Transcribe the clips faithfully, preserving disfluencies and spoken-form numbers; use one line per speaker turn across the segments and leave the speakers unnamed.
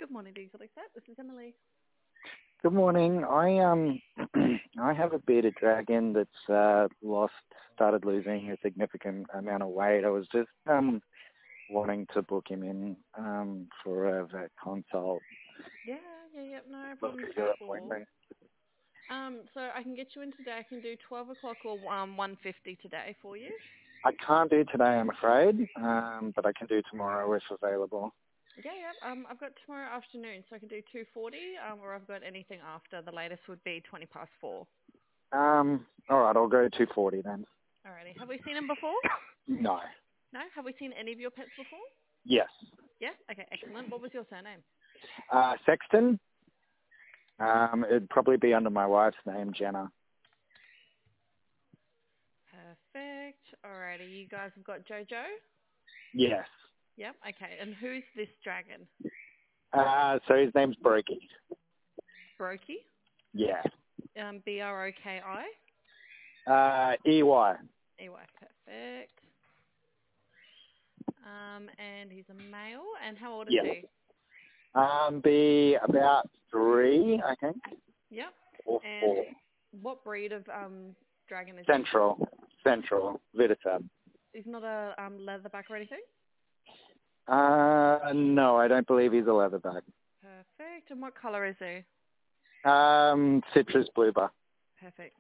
Good morning, the Exotic Set. This is Emily.
Good morning. I um I have a bearded dragon that's uh, lost, started losing a significant amount of weight. I was just um wanting to book him in um for a vet consult.
Yeah, yeah, yeah. No
Book
problems
your
at all.
appointment.
Um, so I can get you in today. I can do twelve o'clock or um one fifty today for you.
I can't do today, I'm afraid, um, but I can do tomorrow if available.
Yeah, yeah. Um, I've got tomorrow afternoon, so I can do two forty. Um, or I've got anything after. The latest would be twenty past four.
Um, all right, I'll go two forty then.
Alrighty. Have we seen him before?
No.
No. Have we seen any of your pets before?
Yes.
Yeah. Okay. Excellent. What was your surname?
Uh, Sexton. Um, it'd probably be under my wife's name, Jenna.
Perfect. Alrighty. You guys have got Jojo.
Yes.
Yep. Okay. And who's this dragon?
Uh, so his name's Brokey.
Brokey.
Yeah.
Um, B R O K I.
Uh, E Y.
E Y. Perfect. Um, and he's a male. And how old is
Yes.
he?
Um, be about three, I think,
Yep.
or
And
four.
what breed of um dragon is
Central, Central, Vitasab.
he? He's not a um leatherback or anything.
Uh, no, I don't believe he's a leatherback.
Perfect. And what color is he?
Um, citrus blueber.
Perfect.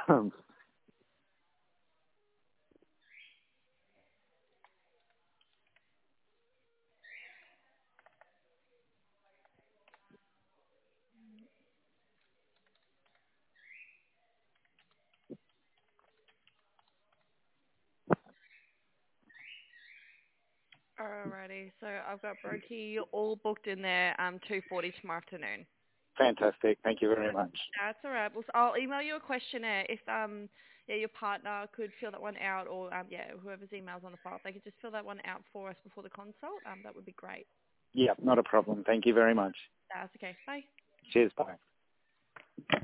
Alrighty. So I've got Brokey all booked in there. Um, two forty tomorrow afternoon.
Fantastic. Thank you very much.
That's all right. Well, I'll email you a questionnaire if um yeah your partner could fill that one out, or um yeah whoever's emails on the file, if they could just fill that one out for us before the consult. Um, that would be great.
Yeah, not a problem. Thank you very much.
That's okay. Bye.
Cheers. Bye.